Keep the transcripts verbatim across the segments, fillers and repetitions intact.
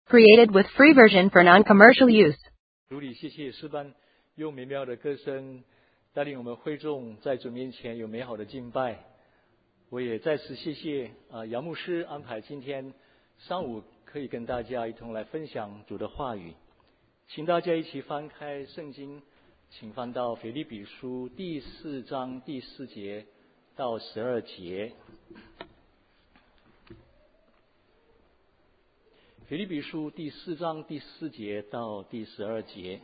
Created with free version for non-commercial use. 主里，谢谢诗班用美妙的歌声带领我们会众在主面前有美好的敬拜。我也再次谢谢啊杨牧师安排今天上午可以跟大家一同来分享主的话语。请大家一起翻开圣经，请翻到腓立比书第四章第四节到十二节。腓立比书第四章第四节到第十二节。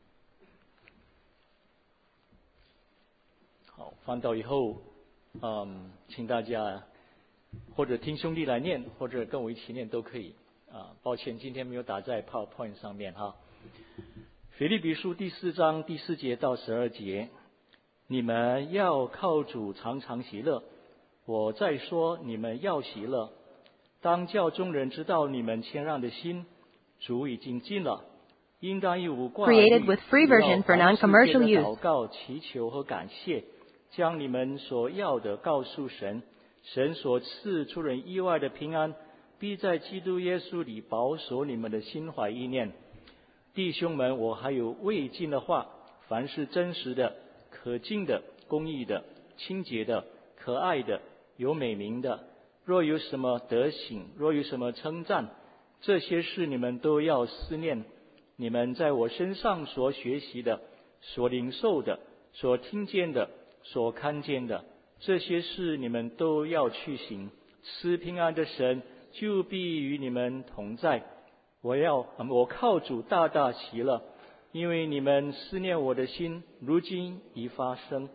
好，翻到以后，嗯，请大家或者听兄弟来念，或者跟我一起念都可以。啊，抱歉，今天没有打在 PowerPoint 上面哈。腓立比书第四章第四节到十二节，你们要靠主常常喜乐。我再说，你们要喜乐。当叫众人知道你们谦让的心，主已经尽了，应当一无挂虑， Created with free version for non-commercial 要 use. 祷告、祈求和感谢，将你们所要的告诉神。神所赐出人意外的平安，必在基督耶稣里保守你们的心怀意念。弟兄们，我还有未尽的话：凡是真实的、可敬的、公义的、清洁的、可爱的、有美名的，若有什么德行，若有什么称赞，这些事你们都要思念。你们在我身上所学习的、所领受的、所听见的、所看见的，这些事你们都要去行。赐平安的神就必与你们同在。我要我靠主大大喜乐，因为你们思念我的心如今已发生。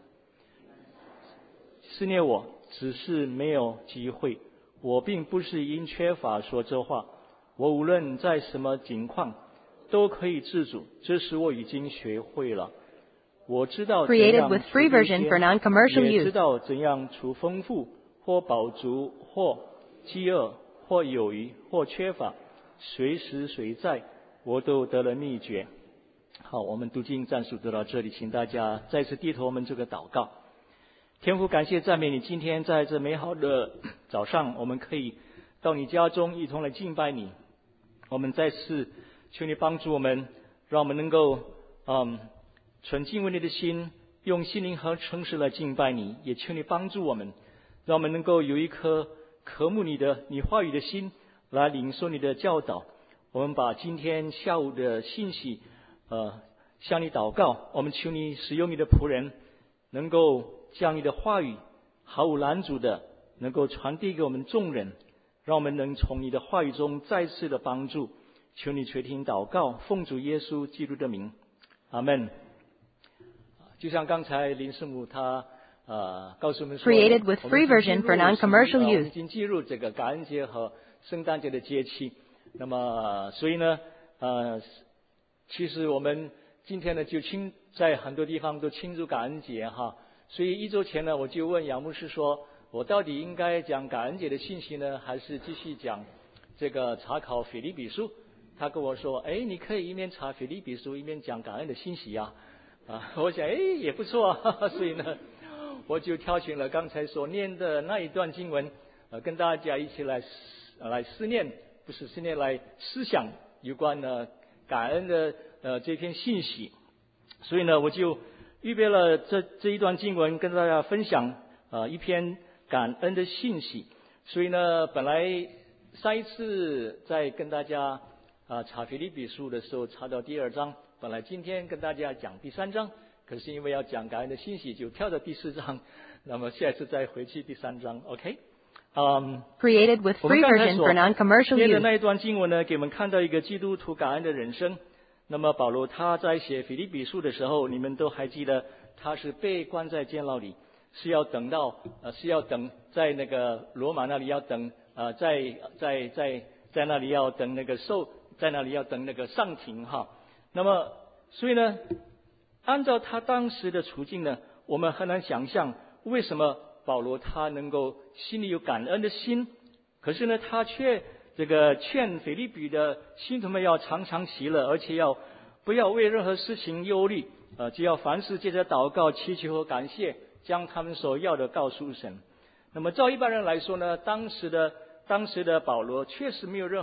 思念我只是没有机会，我并不是因缺乏说这话，我无论在什么境况都可以自主，这是我已经学会了。我知道怎样 Created with free version for non-commercial 也 use. 知道怎样处丰富或饱足或饥饿或有余或缺乏，随时随在我都得了秘诀。好，我们读经战术读到这里，请大家再次低头我们这个祷告。天父，感谢赞美你，今天在这美好的早上，我们可以到你家中一同来敬拜你。我们再次求你帮助我们，让我们能够嗯纯敬畏你的心，用心灵和诚实来敬拜你。也求你帮助我们，让我们能够有一颗渴慕你的你话语的心，来领受你的教导。我们把今天下午的信息呃向你祷告，我们求你使用你的仆人，能够将你的话语毫无拦阻的能够传递给我们众人，让我们能从你的话语中再次的帮助。求你垂听祷告，奉主耶稣基督的名，阿们。就像刚才林师母他呃告诉我们说， Created with free version for non-commercial 我们 use. 已经进入这个感恩节和圣诞节的节气。那么所以呢呃其实我们今天呢就庆在很多地方都庆祝感恩节哈。所以一周前呢，我就问杨牧师说，我到底应该讲感恩节的信息呢，还是继续讲这个查考腓立比书？他跟我说，哎，你可以一面查腓立比书，一面讲感恩的信息呀。啊，我想，哎，也不错啊。所以呢，我就挑选了刚才所念的那一段经文，呃，跟大家一起来呃来思念，不是思念，来思想有关呢感恩的呃这篇信息。所以呢，我就预备了这这一段经文跟大家分享呃一篇感恩的信息。所以呢，本来上一次在跟大家啊查腓立比书的时候查到第二章，本来今天跟大家讲第三章，可是因为要讲感恩的信息，就跳到第四章，那么下次再回去第三章 OK。 嗯 Created with 我们 free 刚才 version 所 for non-commercial 念的 use. 那一段经文呢，给我们看到一个基督徒感恩的人生。那么保罗他在写腓立比书的时候，你们都还记得，他是被关在监牢里，是要等到呃是要等在那个罗马那里要等呃在在在在那里要等那个受在那里要等那个上庭哈。那么所以呢，按照他当时的处境呢，我们很难想象为什么保罗他能够心里有感恩的心，可是呢他却这个劝腓立比的信徒们要常常喜乐，而且要不要为任何事情忧虑，呃，只要凡事借着祷告、祈求和感谢，将他们所要的告诉神。那么照一般人来说呢，当时的当时的保罗确实没有任何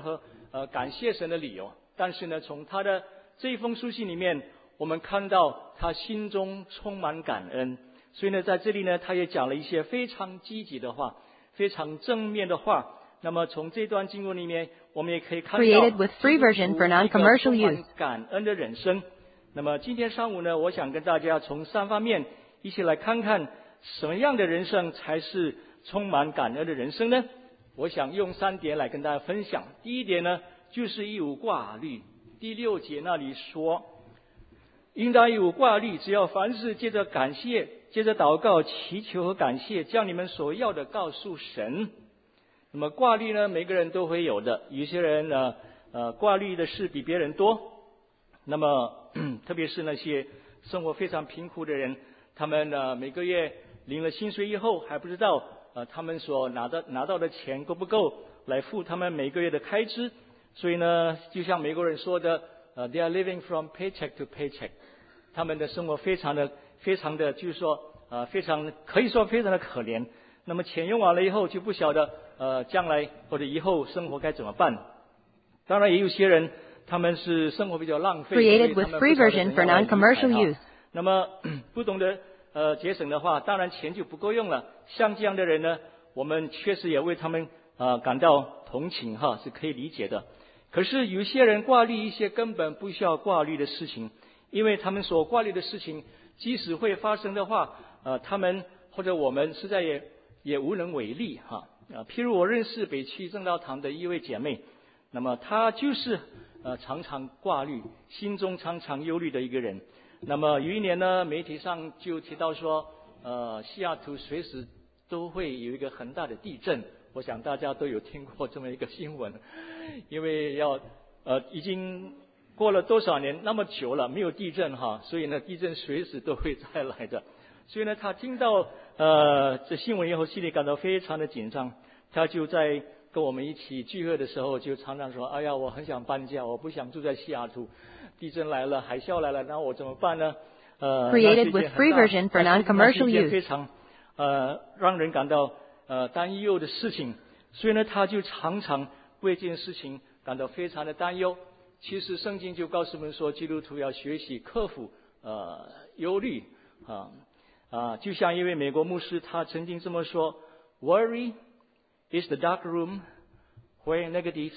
呃感谢神的理由。但是呢，从他的这一封书信里面，我们看到他心中充满感恩。所以呢，在这里呢，他也讲了一些非常积极的话，非常正面的话。那么从这段经文里面，我们也可以看到 Created with free version for non-commercial 一个充 use. 满感恩的人生。那么今天上午呢，我想跟大家从三方面一起来看看什么样的人生才是充满感恩的人生呢？我想用三点来跟大家分享。第一点呢，就是一无挂虑。第六节那里说，应当一无挂虑，只要凡事借着感谢，借着祷告、祈求和感谢，将你们所要的告诉神。那么挂虑呢，每个人都会有的。有些人呢，呃，挂虑的事比别人多。那么，特别是那些生活非常贫苦的人，他们呢每个月领了薪水以后，还不知道呃他们所拿到拿到的钱够不够来付他们每个月的开支。所以呢，就像美国人说的，呃 ，they are living from paycheck to paycheck， 他们的生活非常的非常的，就是说呃非常可以说非常的可怜。那么钱用完了以后，就不晓得呃将来或者以后生活该怎么办。当然也有些人他们是生活比较浪费， Created with free version for non-commercial use. 那么不懂得呃节省的话，当然钱就不够用了。像这样的人呢，我们确实也为他们呃感到同情哈，是可以理解的。可是有些人挂虑一些根本不需要挂虑的事情，因为他们所挂虑的事情，即使会发生的话，呃，他们或者我们实在也也无能为力哈。啊，譬如我认识北区正道堂的一位姐妹，那么她就是呃常常挂虑，心中常常忧虑的一个人。那么有一年呢，媒体上就提到说，呃，西雅图随时都会有一个很大的地震。我想大家都有听过这么一个新闻，因为要呃已经过了多少年那么久了没有地震哈，所以呢地震随时都会再来的。所以呢他听到呃这新闻以后，心里感到非常的紧张。他就在跟我们一起聚会的时候，就常常说：“哎呀，我很想搬家，我不想住在西雅图，地震来了，海啸来了，那我怎么办呢？”呃， Created with free version for non-commercial 那是一件 use. 非常呃让人感到呃担忧的事情。所以呢，他就常常为这件事情感到非常的担忧。其实圣经就告诉我们说，基督徒要学习克服呃忧虑啊啊，就像一位美国牧师他曾经这么说 ：“Worry is the dark room where negatives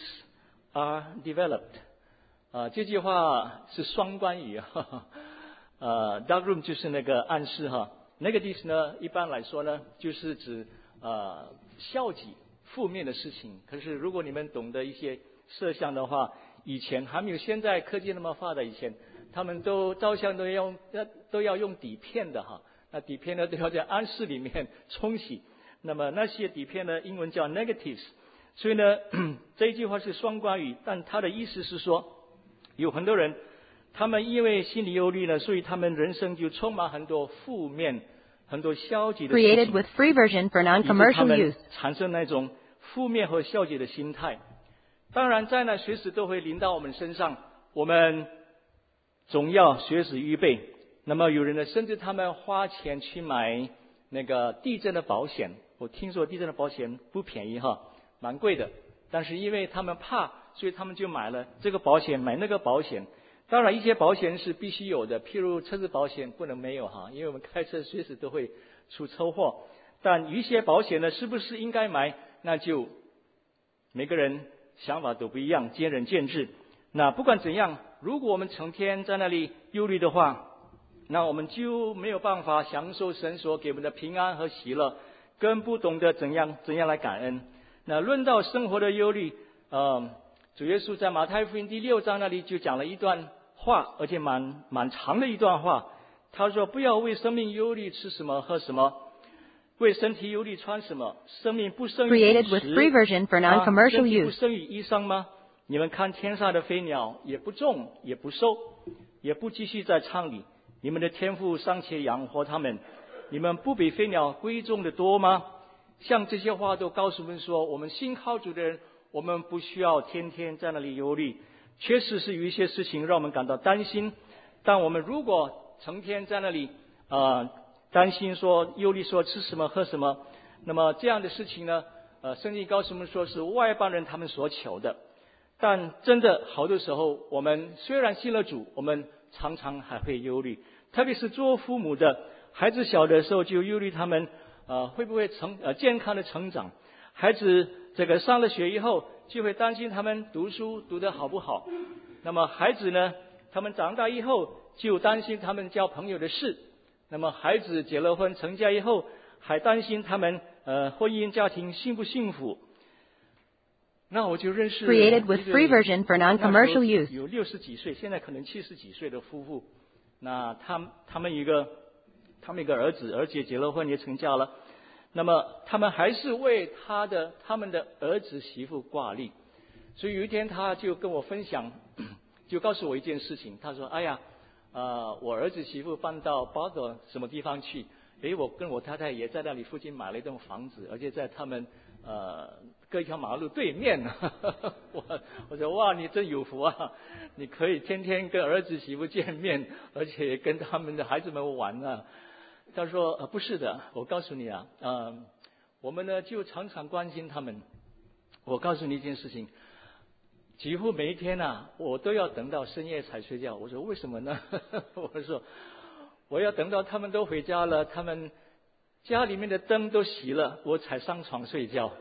are developed。”啊，这句话是双关语哈。呃 ，dark room 就是那个暗室哈 ，negatives 呢，一般来说呢，就是指呃消极、负面的事情。可是如果你们懂得一些摄像的话，以前还没有现在科技那么发达，以前他们都照相都要用都要用底片的哈。那底片呢都要在暗室里面冲洗。那么那些底片呢，英文叫 negatives。所以呢，这一句话是双关语，但它的意思是说，有很多人他们因为心理忧虑呢，所以他们人生就充满很多负面、很多消极的事情。 Created with free version for non-commercial use. 产生那种负面和消极的心态。当然，灾难随时都会临到我们身上，我们总要随时预备。那么有人呢，甚至他们花钱去买那个地震的保险。我听说地震的保险不便宜哈，蛮贵的。但是因为他们怕，所以他们就买了这个保险，买那个保险。当然，一些保险是必须有的，譬如车子保险不能没有哈，因为我们开车随时都会出车祸。但有一些保险呢，是不是应该买？那就每个人想法都不一样，见仁见智。那不管怎样，如果我们成天在那里忧虑的话，那我们就没有办法享受神所给我们的平安和喜乐，更不懂得怎样怎样来感恩。那论到生活的忧虑，呃，主耶稣在马太福音第六章那里就讲了一段话，而且蛮蛮长的一段话。他说：“不要为生命忧虑，吃什么喝什么；为身体忧虑，穿什么。生命不生于饮 Created with free 食， version for non-commercial 身体不 use. 生于衣裳吗？你们看天上的飞鸟，也不种，也不收，也不积蓄在仓里，你们的天父尚且养活他们，你们不比飞鸟贵重的多吗？”像这些话都告诉我们说，我们信靠主的人，我们不需要天天在那里忧虑。确实是有一些事情让我们感到担心，但我们如果成天在那里呃担心说忧虑说吃什么喝什么，那么这样的事情呢，呃，圣经告诉我们说是外邦人他们所求的。 但真的好多时候，我们虽然信了主，我们常常还会忧虑，特别是做父母的，孩子小的时候就忧虑他们呃会不会成呃健康的成长，孩子这个上了学以后，就会担心他们读书读得好不好。那么孩子呢，他们长大以后就担心他们交朋友的事。那么孩子结了婚成家以后，还担心他们呃婚姻家庭幸不幸福。那我就认识 Created with free version for non-commercial use. 有六十几岁，现在可能七十几岁的夫妇。那他他们一个他们一个儿子，而且结了婚也成家了。那么他们还是为他的他们的儿子媳妇挂虑。所以有一天他就跟我分享，就告诉我一件事情。他说：“哎呀，呃，我儿子媳妇搬到巴德什么地方去？诶，我跟我太太也在那里附近买了一栋房子，而且在他们呃隔一条马路对面。我我说哇，你真有福啊！你可以天天跟儿子媳妇见面，而且跟他们的孩子们玩啊。”他说：“呃，不是的，我告诉你啊，呃，我们呢就常常关心他们。我告诉你一件事情。”几乎每一天啊，我都要等到深夜才睡觉。我说为什么呢？我说我要等到他们都回家了，他们家里面的灯都熄了，我才上床睡觉。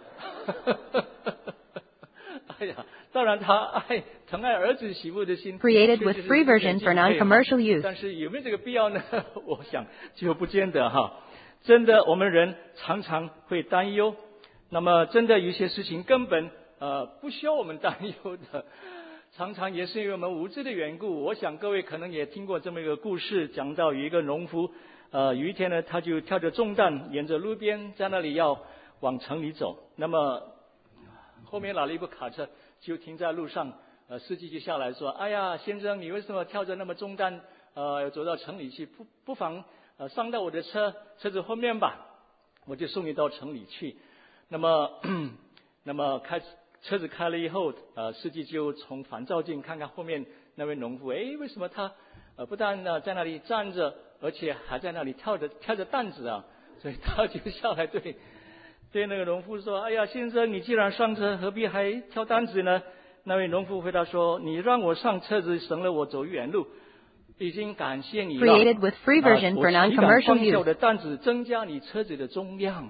哎呀，当然他爱疼爱儿子媳妇的心。 Created with free version for non-commercial use. 但是有没有这个必要呢？我想就不见得哈。真的，我们人常常会担忧。那么真的有些事情根本。呃，不需要我们担忧的，常常也是因为我们无知的缘故。我想各位可能也听过这么一个故事，讲到有一个农夫，呃，有一天呢，他就挑着重担，沿着路边在那里要往城里走。那么后面来了一部卡车，就停在路上，呃，司机就下来说：“哎呀，先生，你为什么挑着那么重担，呃，走到城里去？不不妨呃上到我的车车子后面吧，我就送你到城里去。”那么，那么开始。车子开了以后，呃，司机就从反照镜看看后面那位农夫，诶，为什么他呃不但呢在那里站着，而且还在那里跳着跳着担子啊？所以他就下来对对那个农夫说：“哎呀，先生，你既然上车，何必还挑担子呢？”那位农夫回答说：“你让我上车子，省了我走远路，已经感谢你了。 Created with free version for non-commercial use. 我的担子增加你车子的重量。”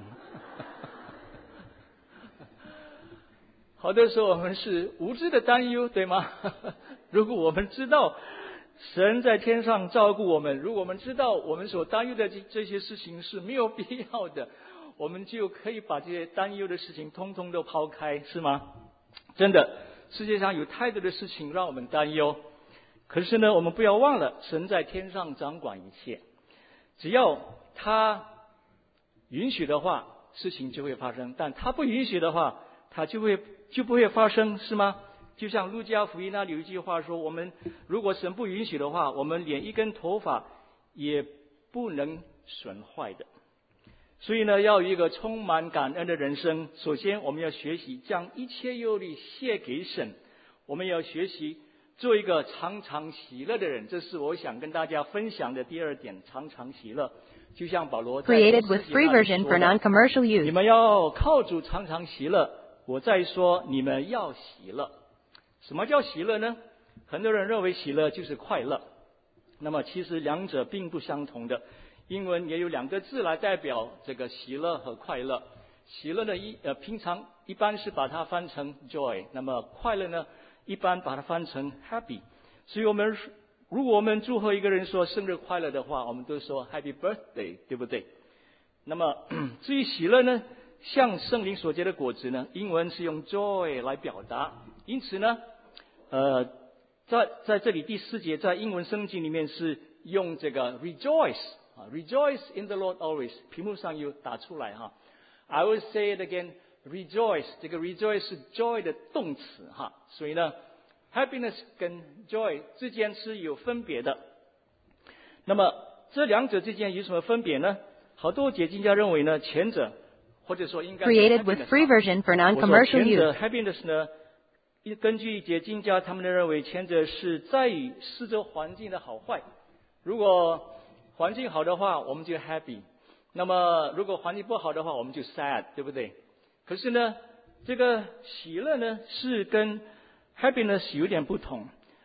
好多时候我们是无知的担忧，对吗？如果我们知道神在天上照顾我们，如果我们知道我们所担忧的这这些事情是没有必要的，我们就可以把这些担忧的事情通通都抛开，是吗？真的，世界上有太多的事情让我们担忧，可是呢，我们不要忘了，神在天上掌管一切，只要他允许的话，事情就会发生；但他不允许的话，它就会就不会发生，是吗？就像路加福音那里有一句话说：“我们如果神不允许的话，我们连一根头发也不能损坏的。”所以呢，要有一个充满感恩的人生。首先，我们要学习将一切忧虑卸给神。我们要学习做一个常常喜乐的人。这是我想跟大家分享的第二点：常常喜乐。就像保罗在 Created with free version for non-commercial use. 你们要靠主常常喜乐。我再说，你们要喜乐。什么叫喜乐呢？很多人认为喜乐就是快乐，那么其实两者并不相同的。英文也有两个字来代表这个喜乐和快乐。喜乐呢，一呃平常一般是把它翻成 joy， 那么快乐呢，一般把它翻成 happy。所以我们如果我们祝贺一个人说生日快乐的话，我们都说 Happy Birthday， 对不对？那么至于喜乐呢，像圣灵所结的果子呢，英文是用 joy 来表达。因此呢，呃，在在这里第四节在英文圣经里面是用这个 rejoice 啊 ，rejoice in the Lord always。屏幕上有打出来哈。I will say it again， rejoice， 这个 rejoice 是 joy 的动词哈，所以呢 ，happiness 跟 joy 之间是有分别的。那么这两者之间有什么分别呢？好多解经家认为呢，前者或者说应该 Created with free version for non-commercial use. 前者 happiness 呢，根据解经家他们的认为，前者是在于四周环境的好坏。如果环境好的话，我们就 happy； 那么如果环境不好的话，我们就 sad， 对不对？可是呢，这个喜乐呢，是跟 happiness 有点不同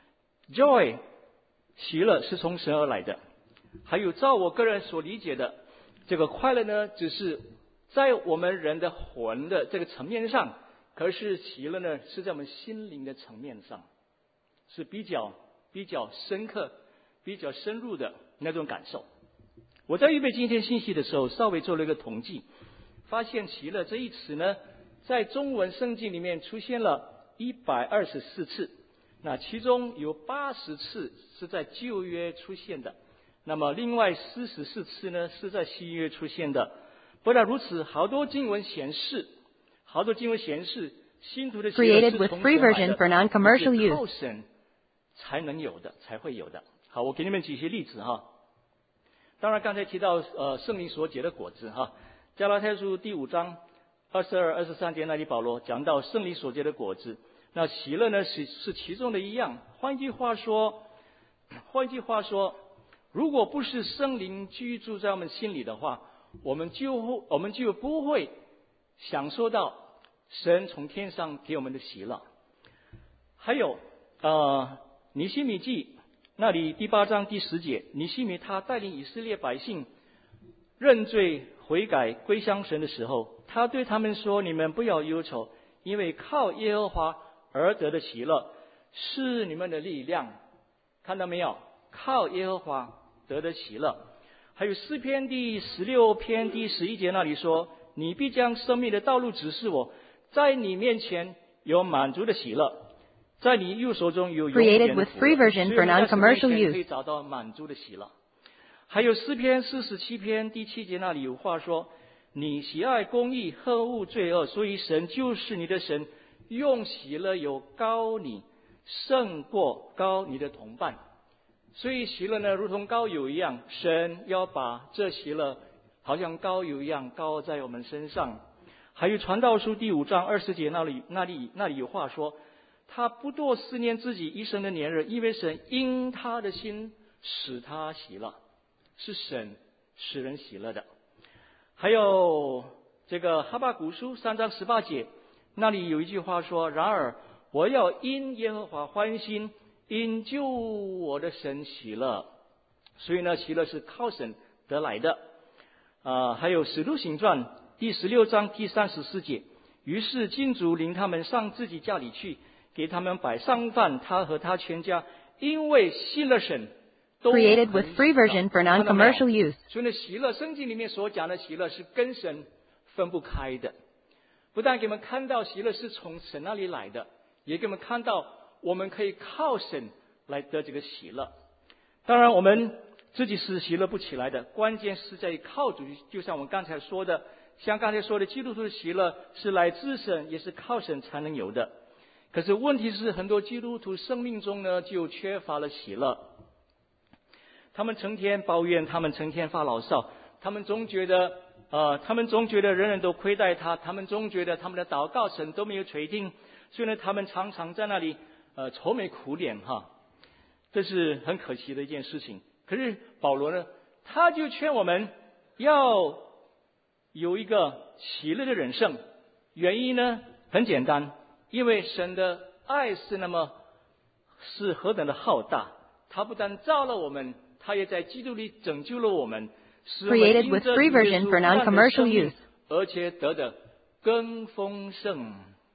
，joy 喜乐是从神而来的，还有照我个人所理解的，这个快乐呢，只是在我们人的魂的这个层面上，可是喜乐呢是在我们心灵的层面上，是比较比较深刻、比较深入的那种感受。我在预备今天信息的时候，稍微做了一个统计，发现喜乐这一词呢，在中文圣经里面出现了一百二十四次，那其中有八十次是在旧约出现的，那么另外四十四次呢是在新约出现的。不但如此，好多经文显示，好多经文显示，信徒的喜乐是从神来的，是靠神才能有的，才会有的。好，我给你们举些例子哈。当然，刚才提到呃圣灵所结的果子哈，加拉太书第五章二十二、二十三节那里保罗讲到圣灵所结的果子，那喜乐呢是是其中的一样。换句话说，换句话说，如果不是圣灵居住在我们心里的话，我们就我们就不会享受到神从天上给我们的喜乐。还有呃尼希米记那里第八章第十节，尼希米他带领以色列百姓认罪悔改归向神的时候，他对他们说：你们不要忧愁，因为靠耶和华而得的喜乐是你们的力量。看到没有？靠耶和华得的喜乐。还有诗篇第十六篇第十一节那里说：你必将生命的道路指示我，在你面前有满足的喜乐，在你右手中有永远的福乐。所以在神面前可以找到满足的喜乐。还有诗篇四十七篇第七节那里有话说：你喜爱公义，恨恶罪恶，所以神就是你的神，用喜乐有高你，胜过高你的同伴。所以喜乐呢，如同高油一样，神要把这喜乐好像高油一样高在我们身上。还有传道书第五章二十节那里那里那里有话说：他不多思念自己一生的年日，因为神因他的心使他喜乐，是神使人喜乐的。还有这个哈巴谷书三章十八节那里有一句话说：然而我要因耶和华欢心，因救我的神喜乐。所以呢，喜乐是靠神得来的。啊、呃，还有使徒行传第十六章第三十四节，于是金主领他们上自己家里去，给他们摆上饭，他和他全家因为信了神。 Created with free version for non-commercial use. 所以呢，喜乐圣经里面所讲的喜乐是跟神分不开的。不但给我们看到喜乐是从神那里来的，也给我们看到我们可以靠神来得这个喜乐。当然我们自己是喜乐不起来的，关键是在于靠主。就像我们刚才说的，像刚才说的，基督徒的喜乐是来自神，也是靠神才能有的。可是问题是，很多基督徒生命中呢就缺乏了喜乐。他们成天抱怨，他们成天发牢骚，他们总觉得呃，他们总觉得人人都亏待他，他们总觉得他们的祷告神都没有垂听，所以呢，他们常常在那里呃愁眉苦脸哈，这是很可惜的一件事情。可是保罗呢，他就劝我们要有一个喜乐的人生。原因呢很简单，因为神的爱是那么是何等的浩大，他不但造了我们，他也在基督里拯救了我们，使我们因着主耶稣不但得生命，而且得的更丰盛。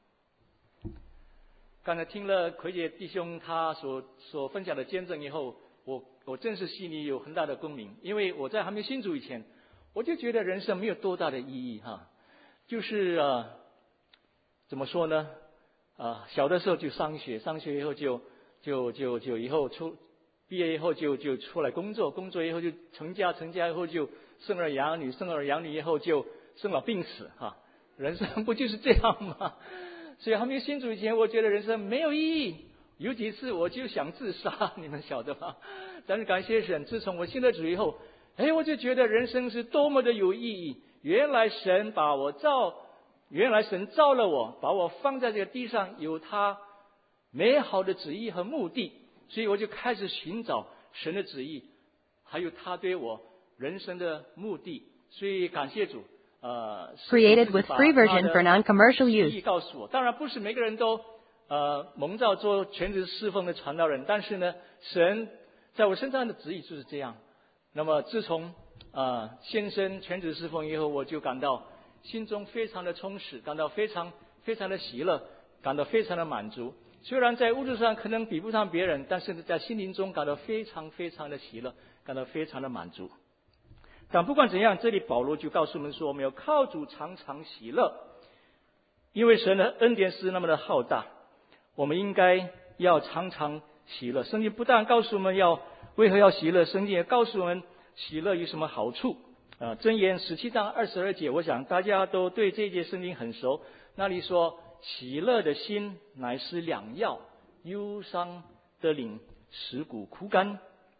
刚才听了奎姐弟兄他所所分享的见证以后，我我真是心里有很大的共鸣。因为我在还没信主以前，我就觉得人生没有多大的意义哈，就是呃怎么说呢？啊，小的时候就上学，上学以后就就就就以后出毕业以后就就出来工作，工作以后就成家，成家以后就生儿养女，生儿养女以后就生老病死哈，人生不就是这样吗？所以还没有信主以前，我觉得人生没有意义，有几次我就想自杀，你们晓得吗？但是感谢神，自从我信了主以后，哎，我就觉得人生是多么的有意义。原来神把我造，原来神造了我，把我放在这个地上，有他美好的旨意和目的，所以我就开始寻找神的旨意，还有他对我人生的目的。所以感谢主。呃 Created with free version for non-commercial use. 告诉我，当然不是每个人都呃蒙召做全职侍奉的传道人，但是呢，神在我身上的旨意就是这样。那么自从呃献身全职侍奉以后，我就感到心中非常的充实，感到非常非常的喜乐，感到非常的满足。虽然在物质上可能比不上别人，但是在心灵中感到非常非常的喜乐，感到非常的满足。但不管怎样，这里保罗就告诉我们说，我们要靠主常常喜乐，因为神的恩典是那么的浩大，我们应该要常常喜乐。圣经不但告诉我们要为何要喜乐，圣经也告诉我们喜乐有什么好处。啊，箴言十七章二十二节，我想大家都对这节圣经很熟。那里说，喜乐的心乃是良药，忧伤的灵使骨枯干。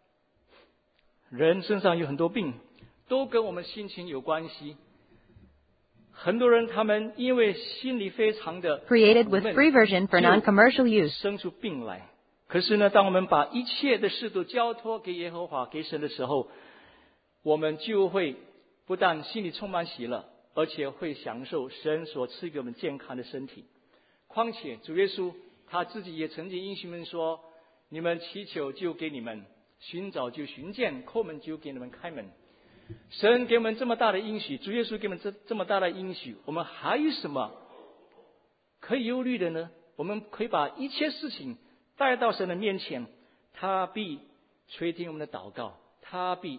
人身上有很多病，都跟我们心情有关系。很多人他们因为心里非常的 Created with free version for non-commercial use. 生出病来。可是呢，当我们把一切的事都交托给耶和华给神的时候，我们就会不但心里充满喜乐，而且会享受神所赐给我们健康的身体。况且主耶稣他自己也曾经应许们说，你们祈求就给你们，寻找就寻见，叩门就给你们开门。神给我们这么大的应许，主耶稣给我们这这么大的应许，我们还有什么可以忧虑的呢？我们可以把一切事情带到神的面前，他必垂听我们的祷告，他必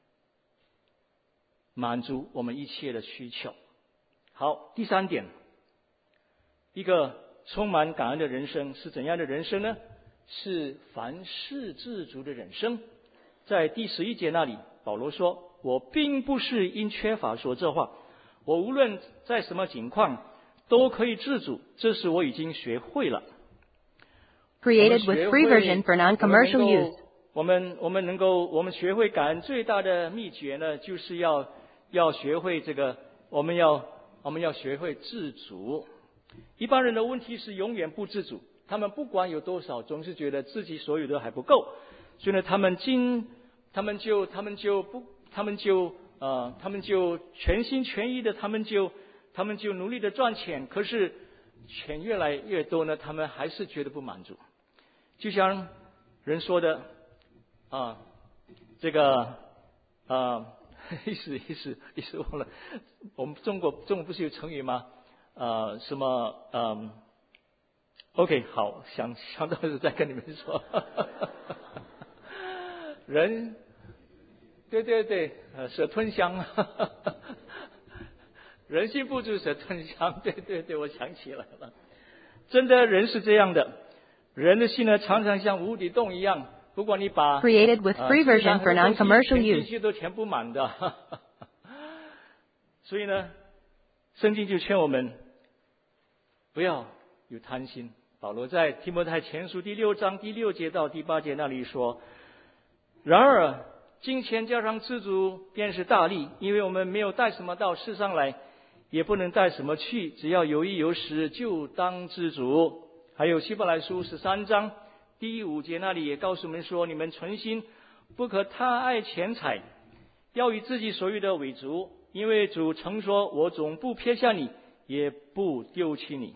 满足我们一切的需求。好，第三点，一个充满感恩的人生是怎样的人生呢？是凡事知足的人生。在第十一节那里，保罗说，我并不是因缺乏说这话，我无论在什么情况都可以知足，这是我已经学会了。 Created with free version for non-commercial use. 我们我们能够我们学会感恩最大的秘诀呢，就是要要学会这个，我们要我们要学会知足。一般人的问题是永远不知足，他们不管有多少，总是觉得自己所有的还不够，所以呢，他们今他们就他们就不他们就呃他们就全心全意的，他们就他们就努力的赚钱，可是钱越来越多呢，他们还是觉得不满足。就像人说的啊，这个啊，一时一时一时忘了，我们中国中国不是有成语吗？呃，什么嗯 ？OK， 好，想想到时再跟你们说。人，对对对，呃，蛇吞象，人心不足蛇吞象，对对对，我想起来了，真的人是这样的。人的心呢，常常像无底洞一样，不管你把 Created with free version for non-commercial use. 进去都填不满的。所以呢，圣经就劝我们不要有贪心。保罗在提摩太前书第六章第六节到第八节那里说，然而金钱加上知足便是大利，因为我们没有带什么到世上来，也不能带什么去，只要有衣有食就当知足。还有希伯来书十三章第五节那里也告诉我们说，你们存心不可贪爱钱财，要以自己所有的为足，因为主曾说，我总不撇下你，也不丢弃你。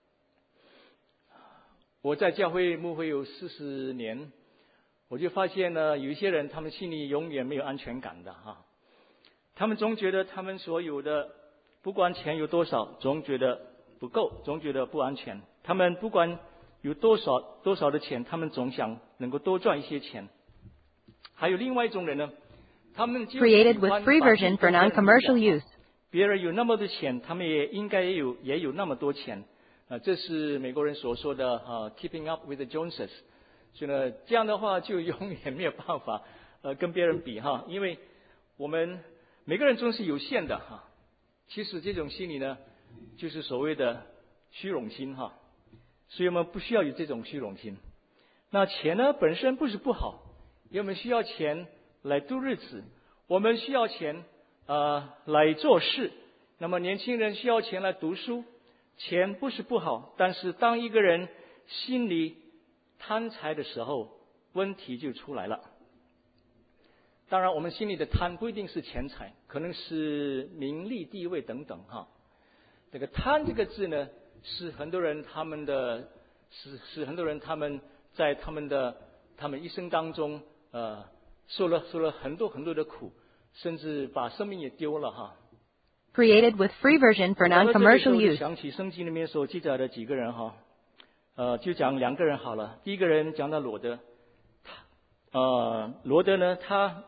我在教会牧会有四十年，我就发现呢，有一些人他们心里永远没有安全感的哈，他们总觉得他们所有的不管钱有多少，总觉得不够，总觉得不安全。他们不管有多少多少的钱，他们总想能够多赚一些钱。还有另外一种人呢，他们就 Created with free version for non-commercial use. 别人有那么多钱，他们也应该也有也有那么多钱。呃，这是美国人所说的呃 keeping up with the Joneses。所以呢，这样的话就永远没有办法呃跟别人比哈，因为我们每个人总是有限的哈。其实这种心理呢，就是所谓的虚荣心哈。所以我们不需要有这种虚荣心。那钱呢本身不是不好，因为我们需要钱来度日子，我们需要钱呃来做事。那么年轻人需要钱来读书，钱不是不好，但是当一个人心里贪财的时候，问题就出来了。当然我们心里的贪不一定是钱财，可能是名利地位等等哈。这个贪这个字呢，是很多人他们的使使很多人他们在他们的他们一生当中，呃，受了受了很多很多的苦，甚至把生命也丢了哈。 Created with free version for non-commercial 我 use. 想起圣经里面所记载的几个人哈，呃，就讲两个人好了。第一个人讲到罗德，呃，罗德呢，他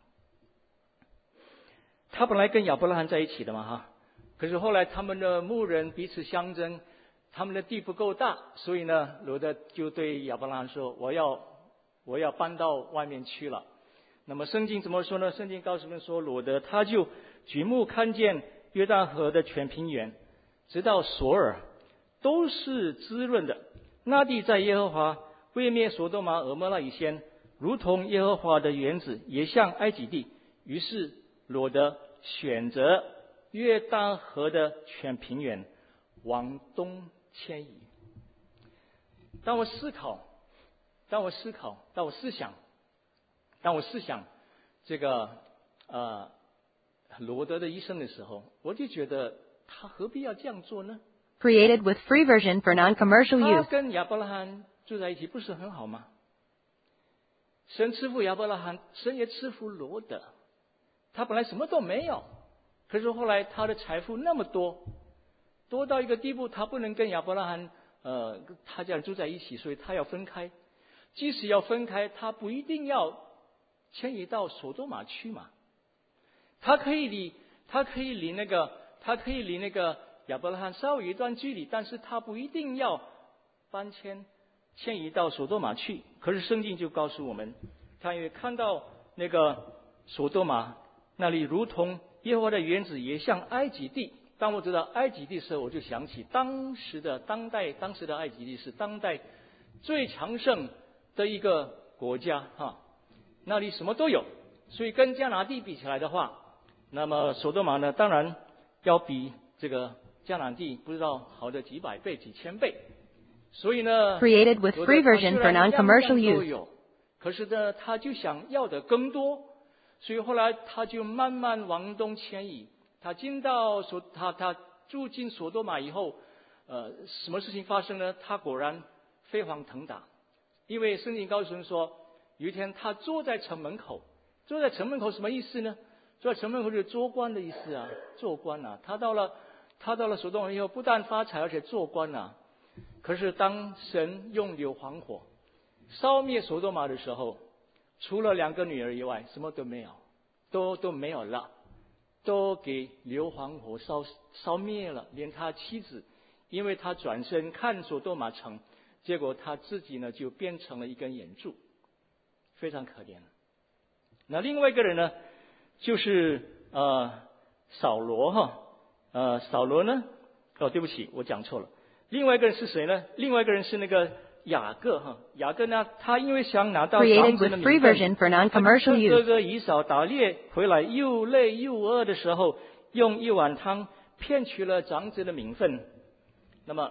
他本来跟亚伯拉罕在一起的嘛哈，可是后来他们的牧人彼此相争，他们的地不够大，所以呢，罗德就对亚伯拉罕说：“我要我要搬到外面去了。”那么圣经怎么说呢？圣经告诉我们说，罗德他就举目看见约旦河的全平原，直到索尔，都是滋润的。那地在耶和华未灭所多玛、蛾摩拉以前，如同耶和华的园子，也像埃及地。于是罗德选择约旦河的全平原，往东迁移。当我思考，当我思考，当我思想，当我思想这个呃罗德的一生的时候，我就觉得他何必要这样做呢？ Created with free version for non-commercial 他 use. 跟亚伯拉罕住在一起不是很好吗？神赐福亚伯拉罕，神也赐福罗德。他本来什么都没有，可是后来他的财富那么多，多到一个地步，他不能跟亚伯拉罕呃他这样住在一起，所以他要分开。即使要分开，他不一定要迁移到所多玛去嘛。他可以离，他可以离那个，他可以离那个亚伯拉罕稍微有一段距离，但是他不一定要搬迁迁移到所多玛去。可是圣经就告诉我们，他因为看到那个所多玛那里如同耶和华的园子，也像埃及地。当我知道埃及地的时候，我就想起当时的当代当时的埃及地是当代最强盛的一个国家哈，那里什么都有，所以跟迦拿地比起来的话，那么所多玛呢，当然要比这个迦拿地不知道好的几百倍、几千倍。所以呢 Created with free version for non-commercial use. 可是呢，他就想要的更多，所以后来他就慢慢往东迁移。他进到所他他住进所多玛以后，呃，什么事情发生呢？他果然飞黄腾达，因为圣经告诉人说，有一天他坐在城门口，坐在城门口什么意思呢？坐在城门口就是做官的意思啊，做官啊。他到了他到了所多玛以后，不但发财，而且做官啊。可是当神用硫磺火烧灭所多玛的时候，除了两个女儿以外，什么都没有，都都没有了，都给硫磺火烧烧灭了，连他妻子，因为他转身看所多玛城，结果他自己呢就变成了一根眼柱，非常可怜。那另外一个人呢，就是呃扫罗哈，呃扫罗呢，哦对不起，我讲错了。另外一个人是谁呢？另外一个人是那个雅各哈，雅各呢，他因为想拿到长子的名分，哥哥以扫打猎回来又累又饿的时候，用一碗汤骗取了长子的名分。那么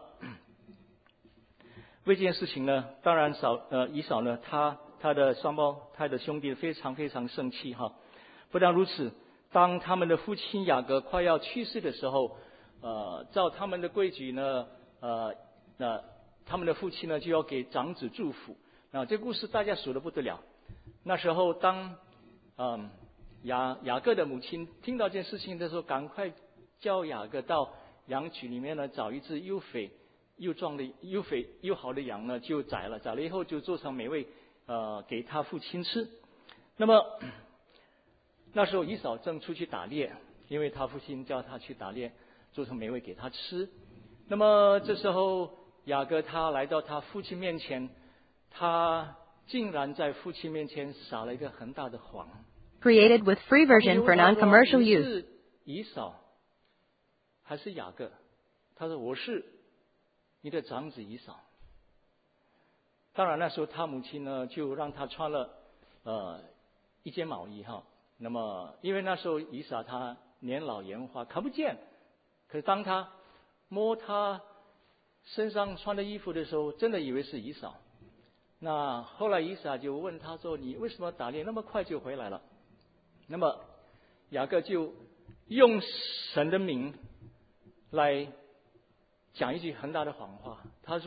为这件事情呢，当然扫呃以扫呢，他他的双胞胎的兄弟非常非常生气哈。不但如此，当他们的父亲雅各快要去世的时候，呃，照他们的规矩呢。呃，那他们的父亲呢就要给长子祝福。那这故事大家数得不得了。那时候当嗯雅雅各的母亲听到这件事情的时候，赶快叫雅各到羊群里面呢找一只又肥又壮的又肥又好的羊呢，就宰了，宰了以后就做成美味呃给他父亲吃。那么那时候以扫正出去打猎，因为他父亲叫他去打猎，做成美味给他吃。那么这时候雅各他来到他父亲面前，他竟然在父亲面前撒了一个很大的谎。 Created with free version for non-commercial use. 是以扫还是雅各？他说我是你的长子以扫。当然那时候他母亲呢就让他穿了呃一件毛衣哈。那么因为那时候以扫他年老眼花看不见，可是当他摸他身上穿的衣服的时候，真的以为是以扫。那后来以扫就问他说：“你为什么打猎那么快就回来了？”那么雅各就用神的名来讲一句很大的谎话。他说：“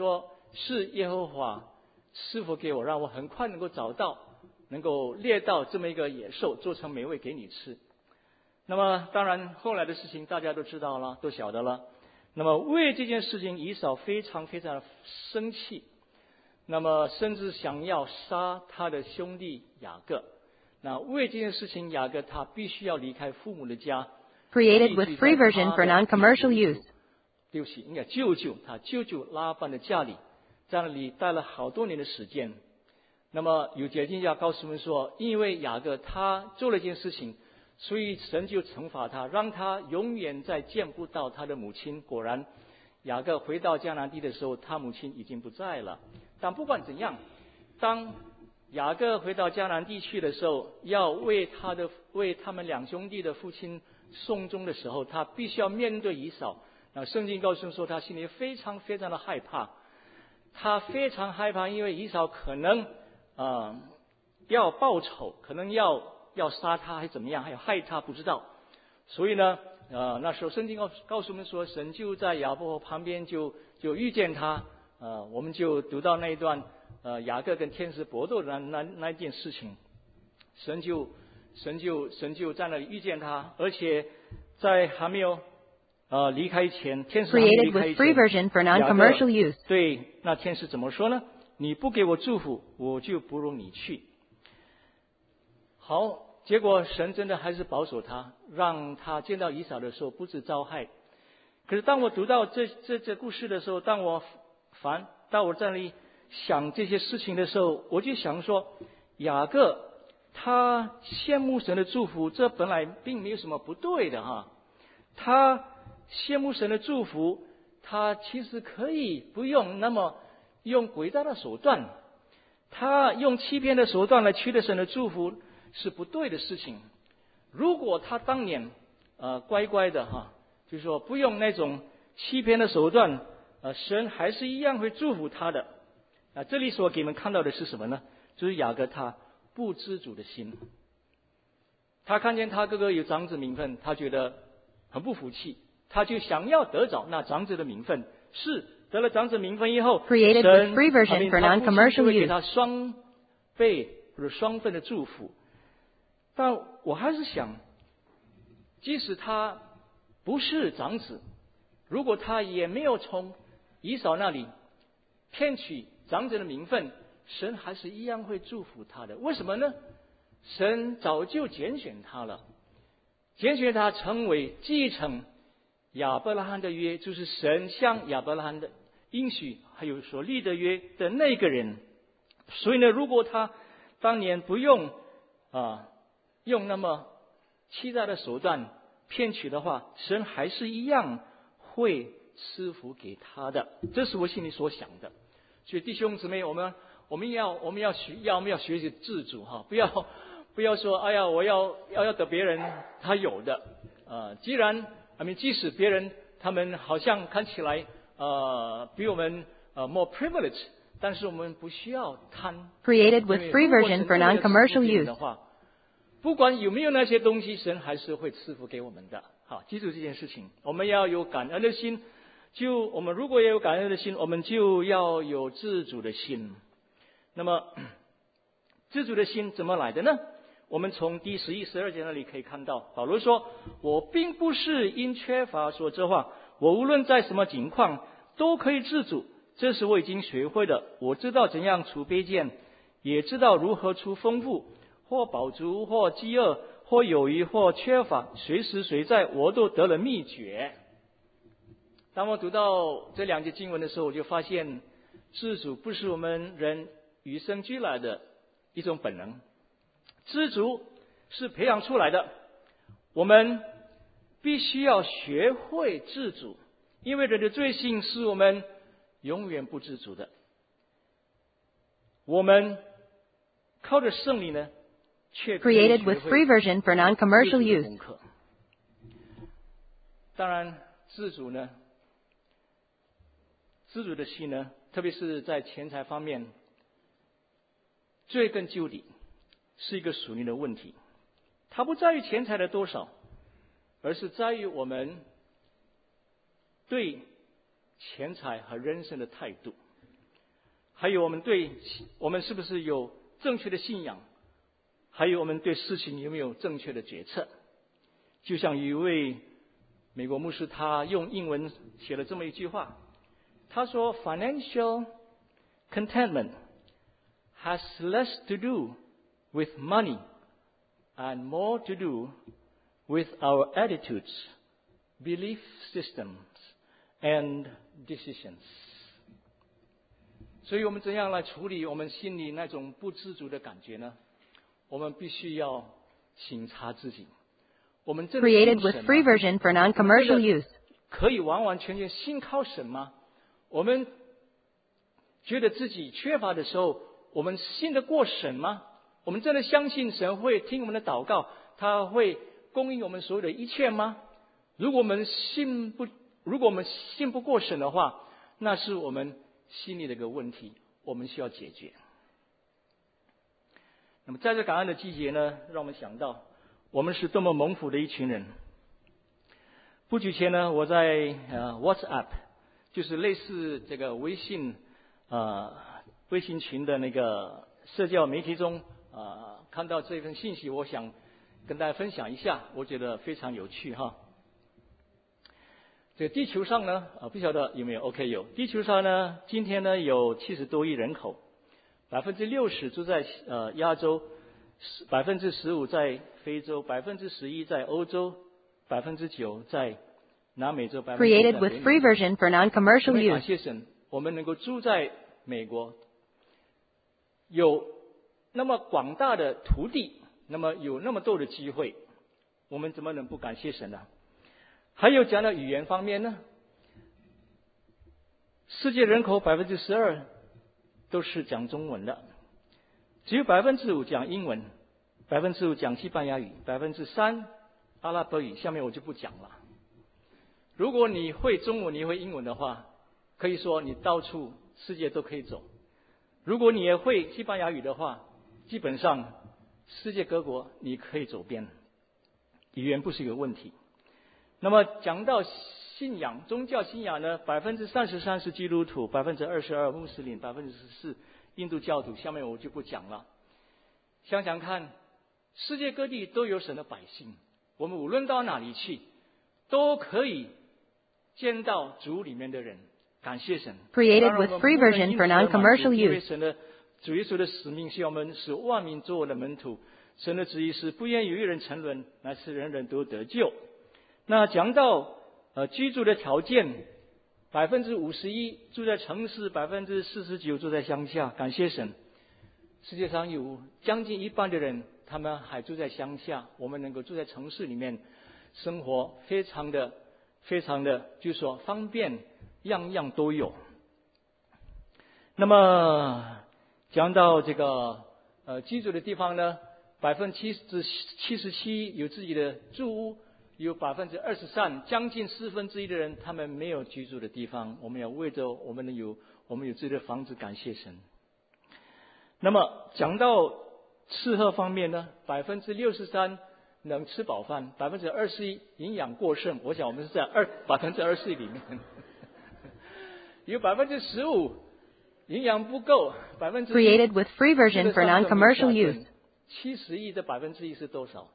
是耶和华赐福给我，让我很快能够找到，能够猎到这么一个野兽，做成美味给你吃。那么当然后来的事情大家都知道了，都晓得了。那么为这件事情，以扫非常非常的生气，那么甚至想要杀他的兄弟雅各。那为这件事情，雅各他必须要离开父母的家。 Created with free version for non-commercial use. 对不起，应该舅舅他舅舅拉班的家里，在那里待了好多年的时间。那么有解经家告诉我们说，因为雅各他做了一件事情，所以神就惩罚他，让他永远再见不到他的母亲。果然，雅各回到迦南地的时候，他母亲已经不在了。但不管怎样，当雅各回到迦南地去的时候，要为他的为他们两兄弟的父亲送终的时候，他必须要面对以扫。那圣经告诉我们说，他心里非常非常的害怕，他非常害怕，因为以扫可能啊、呃、要报仇，可能要要杀他，还怎么样，还要害他，不知道。所以呢，呃，那时候圣经告告诉我们说，神就在雅各旁边就就遇见他。呃，我们就读到那一段，呃，雅各跟天使搏斗的那那那一件事情，神就神就神就在那里遇见他，而且在还没有呃离开前，天使还没有离开以前， Created with free version for non-commercial use. 对，那天使怎么说呢？你不给我祝福，我就不容你去。好，结果神真的还是保守他，让他见到以扫的时候不致遭害。可是当我读到这这这故事的时候，当我烦当我在那里想这些事情的时候，我就想说，雅各他羡慕神的祝福，这本来并没有什么不对的哈。他羡慕神的祝福，他其实可以不用那么用诡诈的手段，他用欺骗的手段来取得神的祝福是不对的事情。如果他当年呃乖乖的哈，就是说不用那种欺骗的手段，呃，神还是一样会祝福他的。啊，这里所给你们看到的是什么呢？就是雅各他不知足的心。他看见他哥哥有长子名分，他觉得很不服气，他就想要得着那长子的名分。是得了长子名分以后， Created 神 with free version for 他父亲 non-commercial 就会给 use. 他双倍或者双份的祝福。但我还是想，即使他不是长子，如果他也没有从以扫那里骗取长子的名分，神还是一样会祝福他的。为什么呢？神早就拣选他了，拣选他成为继承亚伯拉罕的约，就是神向亚伯拉罕的应许还有所立的约的那个人。所以呢，如果他当年不用啊用那么欺诈的手段骗取的话，神还是一样会赐福给他的。这是我心里所想的。所以弟兄姊妹，我们我们要我们要学要我们要学习自主哈，不要不要说哎呀我要要要得别人他有的。呃，既然I mean即使别人他们好像看起来呃比我们呃 more privileged， 但是我们不需要贪。 Created with free version for non-commercial use. 的话，不管有没有那些东西，神还是会赐福给我们的。好，记住这件事情，我们要有感恩的心。就我们如果也有感恩的心，我们就要有自主的心。那么自主的心怎么来的呢？我们从第十一、十二节那里可以看到，保罗说：“我并不是因缺乏说这话，我无论在什么情况都可以自主，这是我已经学会的。我知道怎样处卑贱，也知道如何处丰富，或饱足，或饥饿，或有余，或缺乏，随时随在，我都得了秘诀。”当我读到这两节经文的时候，我就发现自主不是我们人与生俱来的一种本能，知足是培养出来的。我们必须要学会自主，因为人的罪性是我们永远不知足的。我们靠着圣灵呢，却可以 Created with free version for non-commercial 自主的 use. 功课。当然，自主呢，自主的心呢，特别是在钱财方面，追根究底是一个属灵的问题。它不在于钱财的多少，而是在于我们对钱财和人生的态度。 还有我们对我们是不是有正确的信仰，还有我们对事情有没有正确的决策。就像有一位美国牧师，他用英文写了这么一句话，他说 Financial contentment has less to do with money and more to do with our attitudes, belief systems, and decisions. 所以我们怎样来处理我们心里那种不知足的感觉呢？我们必须要省察自己。我们真的信神 Created with free version for non-commercial use. 可以完完全全信靠神吗？我们觉得自己缺乏的时候，我们信得过神吗？我们真的相信神会听我们的祷告，他会供应我们所有的一切吗？如果我们信不，如果我们信不过神的话，那是我们心里的一个问题，我们需要解决。那么在这感恩的季节呢，让我们想到我们是多么蒙福的一群人。不久前呢，我在呃 WhatsApp， 就是类似这个微信呃微信群的那个社交媒体中呃看到这份信息，我想跟大家分享一下，我觉得非常有趣哈。这个地球上呢，啊不晓得有没有 OK 有，地球上呢今天呢有七十多亿人口，百分之六十住在呃亚洲，百分之十五在非洲，百分之十一在欧洲，百分之九在南美洲，百分之 Created with free version for non-commercial 感 use. 谢神，我们能够住在美国，有那么广大的土地，那么有那么多的机会，我们怎么能不感谢神呢？还有讲到语言方面呢，世界人口百分之十二都是讲中文的，只有百分之五讲英文，百分之五讲西班牙语，百分之三阿拉伯语。下面我就不讲了。如果你会中文，你会英文的话，可以说你到处世界都可以走。如果你也会西班牙语的话，基本上世界各国你可以走遍，语言不是一个问题。那么讲到信仰，宗教信仰呢，百分之三十三是基督徒，百分之二十二穆斯林，百分之十四印度教徒。下面我就不讲了。想想看，世界各地都有神的百姓，我们无论到哪里去，都可以见到主里面的人。感谢神。 Created with free version for non-commercial 因为 use. 神的主耶稣的使命是我们使万民做我的门徒。神的旨意是不愿有一人沉沦，乃是人人都得救。那讲到呃居住的条件，百分之五十一住在城市，百分之四十九住在乡下。感谢神，世界上有将近一半的人，他们还住在乡下。我们能够住在城市里面生活，非常的非常的，就是说方便，样样都有。那么讲到这个呃居住的地方呢，百分之七十七十七有自己的住屋。有百分之二十三，将近四分之一的人，他们没有居住的地方。我们要为着我们的有，我们有自己的房子，感谢神。那么讲到吃喝方面呢，百分之六十三能吃饱饭，百分之二十一营养过剩。我想我们是在二百分之二十一里面，有百分之十五营养不够，百分之 Created with free version for non-commercial use. 七十亿的百分之一是多少？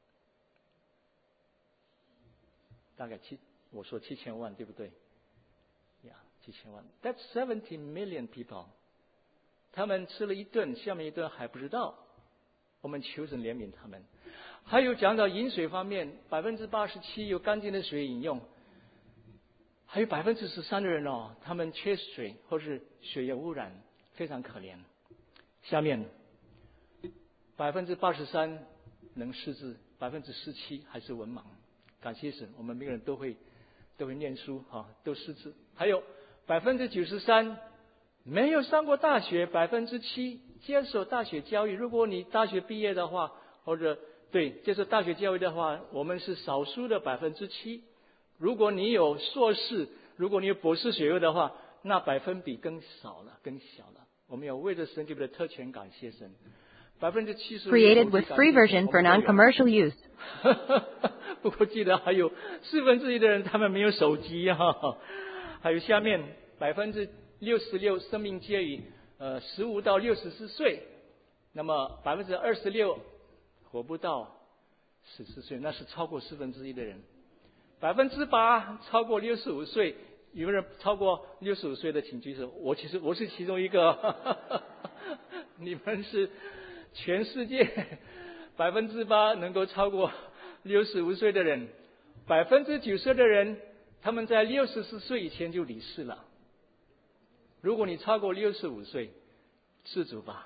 大概七，我说七千万，对不对？呀，七千万 ，That's seventy million people。他们吃了一顿，下面一顿还不知道。我们求神怜悯他们。还有讲到饮水方面，百分之八十七有干净的水饮用，还有百分之十三的人哦，他们缺水或是水有污染，非常可怜。下面百分之八十三能识字，百分之十七还是文盲。感谢神，我们每个人都会都会念书啊，都识字。还有百分之九十三没有上过大学，百分之七接受大学教育。如果你大学毕业的话，或者对接受大学教育的话，我们是少数的百分之七。如果你有硕士，如果你有博士学位的话，那百分比更少了，更小了。我们要为着神给我们的特权感谢神。百分之七十 Created with free version for non-commercial use. 不过记得还有四分之一的人他们没有手机哈、啊，还有下面百分之六十六生命介于呃十五到六十四岁，那么百分之二十六活不到十四岁，那是超过四分之一的人。百分之八超过六十五岁，有人超过六十五岁的请举手。我其实我是其中一个，你们是全世界百分之八能够超过六十五岁的人，百分之九十的人他们在六十四岁以前就离世了。如果你超过六十五岁，知足吧，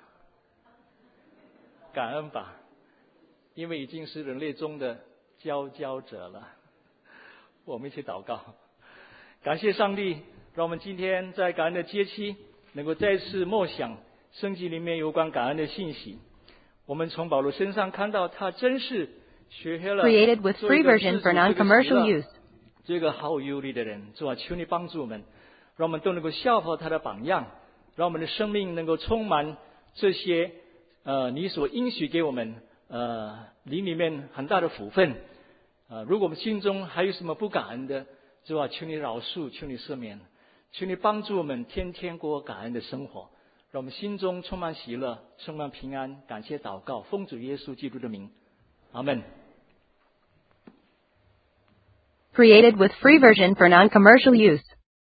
感恩吧，因为已经是人类中的佼佼者了。我们一起祷告，感谢上帝，让我们今天在感恩的节期能够再次默想圣经里面有关感恩的信息。我们从保罗身上看到他真是学会了 Created with free version for non-commercial use. 这个毫无忧虑的人。主啊，求你帮助我们，让我们都能够效法他的榜样，让我们的生命能够充满这些呃你所应许给我们呃灵里面很大的福分。呃，如果我们心中还有什么不感恩的，主啊，求你饶恕，求你赦免，求你帮助我们天天过感恩的生活，让我们心中充满喜乐，充满平安。感谢祷告，奉主耶稣基督的名，阿们。 Created with free version for non-commercial use.